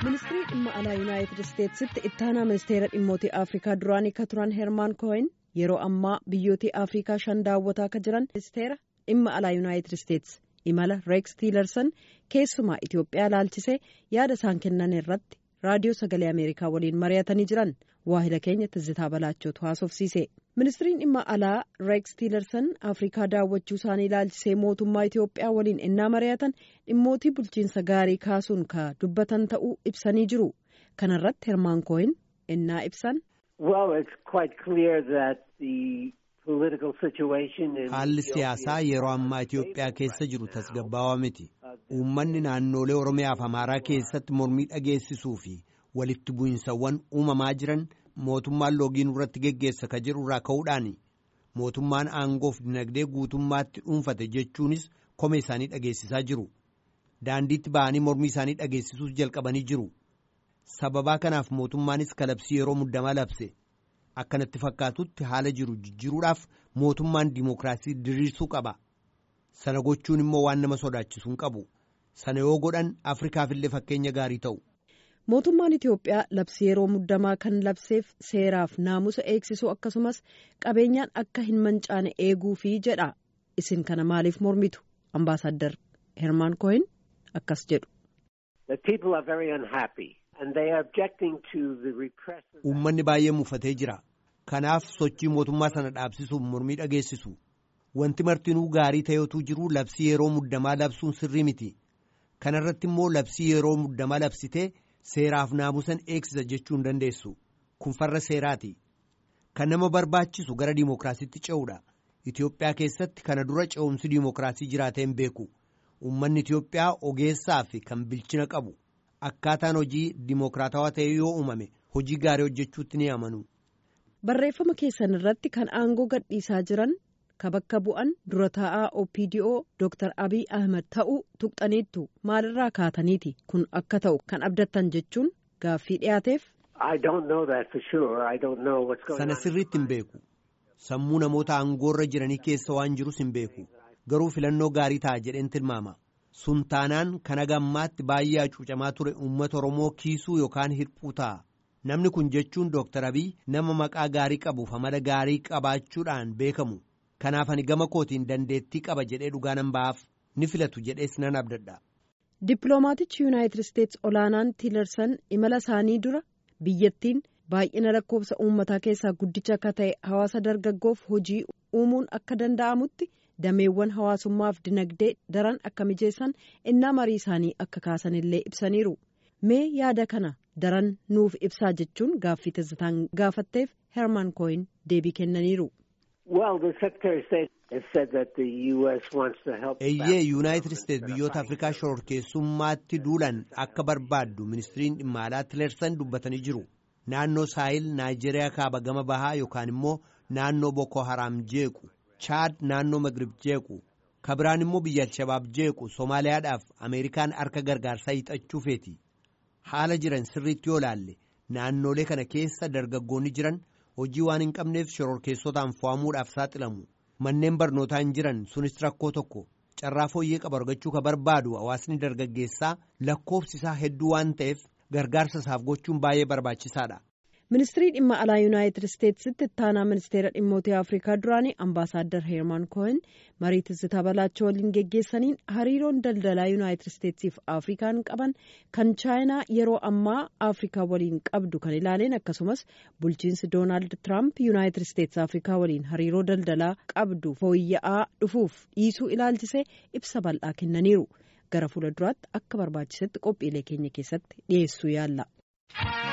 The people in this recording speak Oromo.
Ministirii dhimma alaa Yuunaayitid Isteetsitti ittaanaa ministeera dhimmoota Afrikaa duraanii akka turan Hermaan Kohen yeroo ammaa biyyoota Afrikaa 5 daawwataa akka jiran ministeera dhimma alaa Yuunaayitid Isteets imala Rex Tillerson keessumaa Itoophiyaa ilaalchisee yaada isaan kennan irratti raadiyoo sagalee Ameerikaa waliin mari'atanii jiran waahila keenya Tizitaa Balaachotu haasofsiise. Ministiriin dhimma alaa Rex Tillerson Afrikaa daawwachuu isaanii ilaalchisee mootummaa Itoophiyaa waliin ennaa mari'atan dhimmootii bulchiinsa gaarii kaasuun ka dubbatan ta'uu ibsanii jiru. Kanarratti Hermaan Kohen ennaa ibsan. Haalli siyaasaa yeroo ammaa Itoophiyaa keessa jiru tasgabbaawaa miti. Uummanni naannolee Oromiyaa fi Amaaraa keessatti mormii dhageessisuu fi walitti bu'insawwan uumamaa jiran mootummaan loogiin irratti geggeessa ka jiru irraa ka'uudhaan mootummaan aangoof dinagdee guutummaatti dhuunfate jechuunis komee isaanii dhageessisaa jiru. Daandiitti ba'anii mormii isaanii dhageessisuus jalqabanii jiru. Sababaa kanaaf mootummaanis kalabsii yeroo muddamaa labse. Akkanatti fakkaatutti haala jiru jijjiiruudhaaf mootummaan dimookiraasii diriirsuu qaba. Sana gochuun immoo waan nama sodaachisuu hin qabu. Sana yoo godhan Afrikaaf illee fakkeenya gaarii ta'u. Mootummaan Itoophiyaa labsii yeroo muddamaa kan labseef seeraaf naamusa eegsisuu akkasumas qabeenyaan akka hin mancaane eeguufi jedha. Isin kana maaliif mormitu? Ambaasaddar Hermaan Kohen akkas jedhu. Uummanni baay'ee muffatee jira. Kanaaf sochii mootummaa sana dhaabsisuuf mormii dhageessisu. Wanti martinuu gaarii ta'etu jiru labsii yeroo muddamaa labsuun sirrii miti. Kanarratti immoo labsii yeroo muddamaa labsitee seeraaf naamusan eegsisa jechuu hin dandeessu. Kun farra seeraati. Kan nama barbaachisu gara dimookiraasiitti ce'uudha. Itoophiyaa keessatti kana dura ce'umsi dimookiraasii jiraatee hin beeku. Uummanni Itoophiyaa ogeessaa fi kan bilchina qabu. Akkaataan hojii dimookiraatawaa ta'e yoo uumame hojii gaarii hojjechuutti ni amanu. Barreeffama keessan irratti kan aangoo gadhiisaa jiran ka bakka bu'an dura taa'aa OPDO Dr. Abiy Ahmed ta'uu tuqxaniittu maalirraa kaataniiti kun akka ta'u kan abdattan jechuun gaaffii dhiyaateef. Sana sirriitti hin beeku. Sammuu namoota aangoorra jiranii keessa waan jirus hin beeku. Garuu filannoo gaarii ta'a jedheen tilmaama. Sun taanaan kana gammaatti baay'ee hacuucamaa ture uummata Oromoo kiisuu yookaan hirphuu ta'a. Namni kun jechuun Dr. Abiy nama maqaa gaarii qabuuf amala gaarii qabaachuudhaan beekamu. Kanaaf ani gama kootiin dandeettii qaba jedhee dhugaa nan ba'aaf ni filatu jedhees nan abdadha. Dippiloomaatichi Yuunaayitid Isteets olaanaan Tillerson imala isaanii dura biyyattiin baay'ina lakkoofsa uummataa keessaa guddicha akka ta'e hawaasa dargaggoof hojii uumuun akka danda'amutti dameewwan hawaasummaaf dinagdee daran akka mijeessan innaa marii isaanii akka kaasan illee ibsaniiru. Mee yaada kana daran nuuf ibsaa jechuun gaaffii Tizitaan gaafatteef Hermaan Kohen deebii kennaniiru. Eeyyee Yuunaayitid Isteets biyyoota Afrikaa shororkeessummaatti duulan akka barbaaddu ministiriin dhimma alaa Tillerson dubbatanii jiru. Naannoo Saahil Naayijeriyaa kaaba gama bahaa yookaan immoo naannoo Boko Haram jeequ. Chaad naannoo Magrib jeequ. Kabiraan immoo biyya Al-Shabaab jeequ Somaaliyaadhaaf Ameerikaan harka gargaarsaa hiixachuu feeti. Haala jiran sirriitti yoo laalle naannolee kana keessa dargaggoonni jiran hojii waan hin qabneef shororkeessotaan fo'amuudhaaf saaxilamu. Manneen barnootaa hin jiran sunis rakkoo tokko. Carraa fooyyee qaba argachuu ka barbaadu hawaasni dargaggeessaa lakkoofsi isaa hedduu waan ta'eef gargaarsa isaaf gochuun baay'ee barbaachisaadha. Ministirii dhimma alaa Yuunaayitid Isteetsitti ittaanaa ministeera dhimmoota Afrikaa duraanii Ambaasaddar Hermaan Kohen marii Tizitaa Balaachoo waliin geggeessaniin hariiroon daldalaa Yuunaayitid Isteetsiif Afrikaan qaban kan Chaayinaa yeroo ammaa Afrikaa waliin qabdu kan ilaaleen akkasumas bulchiinsi Doonaald Tiraamp Yuunaayitid Isteets Afrikaa waliin hariiroo daldalaa qabdu fooyya'aa dhufuuf dhiisuu ilaalchisee ibsa bal'aa kennaniiru. Gara fuula duraatti akka barbaachisetti qophiilee keenya keessatti dhiyeessuu yaalla.